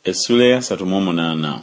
Essula ya 38.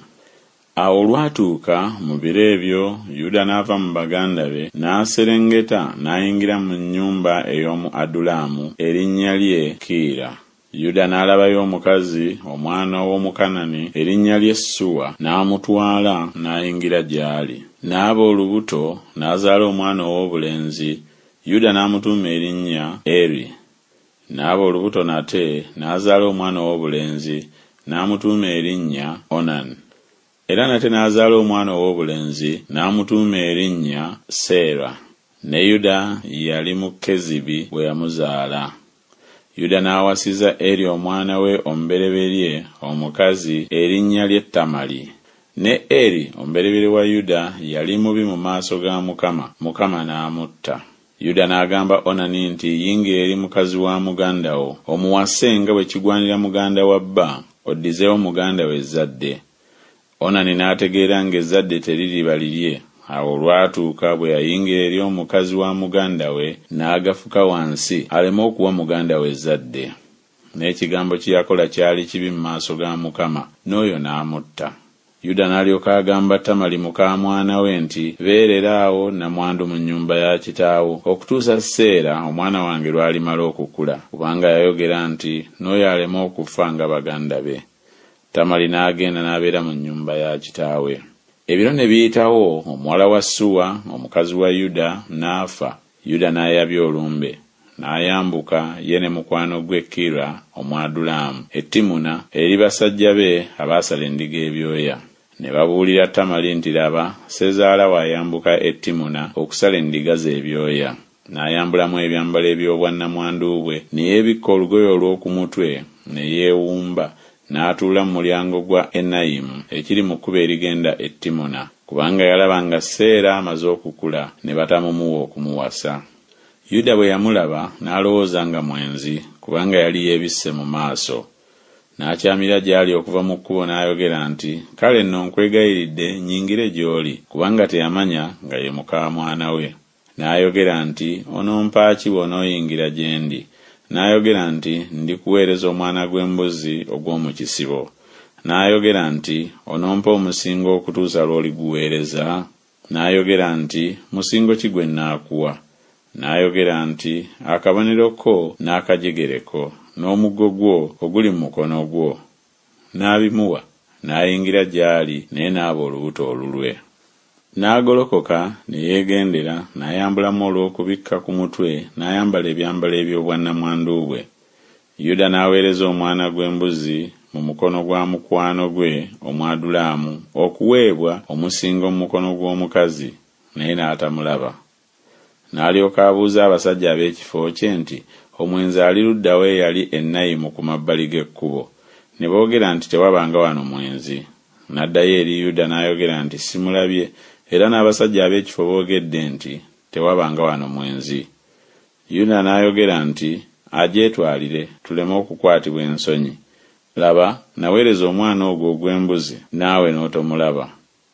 Awo olwatuuka mu biro ebyo Yuda n'ava mu baganda be n'aserengeta n'ayingira mu nnyumba ey'omu Adulamu erinnya lye Kiira. Yuda n'alabayo omukazi omwana w'Omukanani erinnya lye Suwa n'amutwala n'ayingira gy'ali. N'aba olubuto n'azaala omwana ow'obulenzi. Yuda n'amutuuma erinnya Eri. N'aba olubuto nate n'azaala omwana ow'obulenzi n'amutuuma erinnya Onani. Era nate n'azaala omwana ow'obulenzi n'amutuuma erinnya Seera. Ne Yuda yali mu Kezibi bwe yamuzaala. Yuda n'awasiza Eri omwana we omubereberye omukazi erinnya lye Tamali. Ne Eri omubereberye wa Yuda yali mubi mu maaso ga Mukama n'amutta. Yuda n'agamba Onani nti, yingira eri mukazi wa muganda wo, omuwase nga bwe kigwanira muganda wa bba, oddizeewo muganda we ezzadde. Onani n'ategeera ng'ezzadde teririba lirye. Awo olwatuuka bwe yayingira eri omukazi wa muganda we n'agafuka wansi aleme okuwa muganda we ezzadde. N'ekigambo kye yakola kyali kibi mu maaso ga Mukama, n'oyo n'amutta. Yuda n'alyoka agamba Tamali muka mwana we nti, beerera awo namwandu mu nnyumba ya kitaawo okutuusa Seera omwana wange lw'alimala okukula, kubanga yayogera nti n'oyo aleme okufa nga baganda be. Tamali n'agenda n'abeera mu nnyumba ya kitaawe. Ebiro ne biyitawo, omuwala wa Suwa omukazi wa Yuda n'afa. Yuda n'ayabya olumbe, n'ayambuka ye ne mukwano gwe Kiira Omwadulamu e Timuna eri basajja be abaasala endiga ebyoya. Ne babuulira Tamali nti, laba, sezaala wayambuka e Timuna okusala endiga ze ebyoya. N'ayambulamu ebyambalo eby'obwannamwandu bwe, ne yeebikka olugoye olw'oku mutwe, ne yeewumba, n'atuula mu mulyango gwa Enayimu ekiri mu kkubo erigenda e Timuna, kubanga yalaba nga Seera amaze okukula ne batamumuwa okumuwasa. Yuda bwe yamulaba n'alowooza nga mwenzi, kubanga yali yeebisse mu maaso. N'akyamira gy'ali okuva mu kkubo n'ayogera nti, kale nno nkwegayiridde nnyingire gy'oli, kubanga teyamanya nga ye muka mwana we. N'ayogera nti, onompa ki bw'onooyingira gye ndi? N'ayogera nti, ndikuweereza omwana gw'embuzi ogw'omu kisibo. N'ayogera nti, onompa omusingo okutuusa lw'oliguweereza? N'ayogera nti, musingo ki gwe nnaakuwa? N'ayogera nti, akabonero ko n'akajegereko, n'omuggo gwo oguli mu mukono gwo. N'abimuwa, n'ayingira gy'ali naye n'aba olubuto olulwe. N'agolokoka ne yeegendera, n'ayambulamu olw'okubikka ku mutwe, n'ayambala ebyambalo eby'obwannamwandu bwe. Yuda n'aweereza omwana gw'embuzi mu mukono gwa mukwano gwe Omwadulamu okuweebwa omusingo mu mukono gw'omukazi, naye n'atamulaba. N'alyoka abuuza abasajja ab'ekifo kye nti, omwenzi ali ludda we yali Enayimu ku mabbali g'ekkubo? Ne boogera nti, tewabanga wano mwenzi. N'addayo eri Yuda n'ayogera nti, simulabye, era n'abasajja ab'ekifo boogedde nti, tewabanga wano mwenzi. Yuda n'ayogera nti, agyetwalire tuleme okukwatibwa ensonyi. Laba, naweereza omwana ogwo ogw'embuzi, naawe n'otomulaba.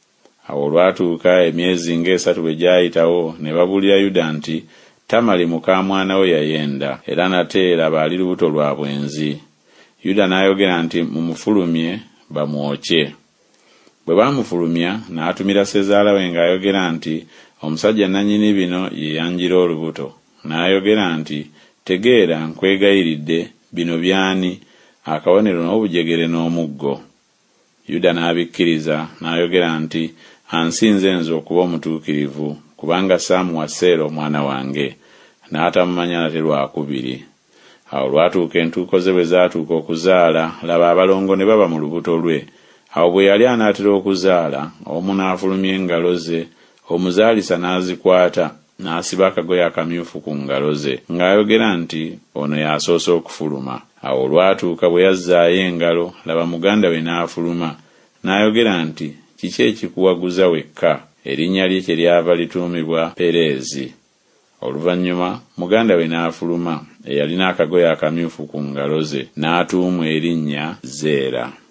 Awo olwatuuka emyezi ng'esatu bwe gyayitawo, ne babuulira Yuda nti, Tamali muka mwana we yayenda, era nate laba ali lubuto lwa bwenzi. Yuda n'ayogera nti, mumufulumye bamwokye. Bwe baamufulumya, n'atumira sezaala we ng'ayogera nti, omusajja nannyini bino ye yanjira olubuto. N'ayogera nti, tegeera nkwegayiridde, bino byani, akabonero n'obujegere n'omuggo. Yuda n'abikkiriza, n'ayogera nti, ansinze nze okuba omutuukirivu, kubanga saamuwa Seera omwana wange. N'atamumanya nate lwakubiri. Awo lwatuuka entuuko ze bwe zaatuuka okuzaala, laba abalongo ne baba mu lubuto lwe. Awo bwe yali anaatera okuzaala, omu n'afulumya engalo ze, omuzaalisa n'azikwata, n'asiba akagoye akamyufu ku ngalo ze, ng'ayogera nti, ono y'asoose okufuluma. Awo olwatuuka bwe yazzaayo engalo, laba muganda we n'afuluma. N'ayogera nti, kiki ekikuwaguza wekka? Erinnya lye lyava lituumibwa Pereezi. Oluvannyuma muganda we n'afuluma, eyalina akagoye akamyufu ku ngalo ze, n'atuumwa erinnya Zeera.